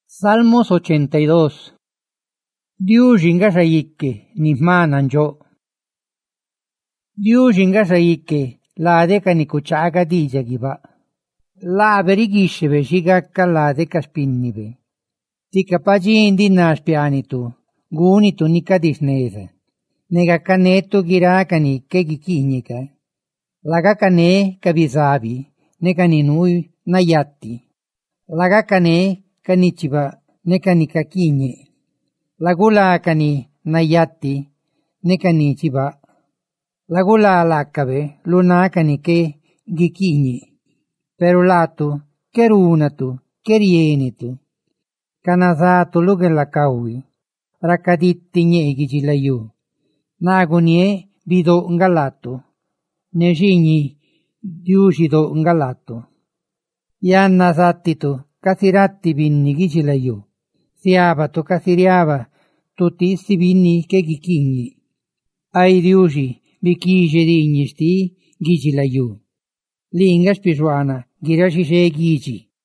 Salmos 82. Diuxinga xayique nismananjo. Diuxinga xayique lade kanikuchaga dijagiba. La berigishebe shigaka lade kaspinnibe. Tika pagindi naspianitu, gunitu nikadisneze. Nega caneto girakani kegikinika. Laga cane kabizabi, nekaninui nayatti. Laga cane kanichiba nekanikakinye. Lagula kani nayatti nekanichiba. Lagula lakabe lunakani ke gikinye. Perulatu kerunatu kerienitu. Kanazatu lugelakawi. Rakaditti nyegijilayu. Nagunie bido ngalato. Nejini diusido ngalato. Yanna sattitu kasiratti binni gijilayu. Siabato kasiriaba tutti isti binni che gikigni. Ai diusi bikije dignisti gijilayu. Linga spisuana girasise giji.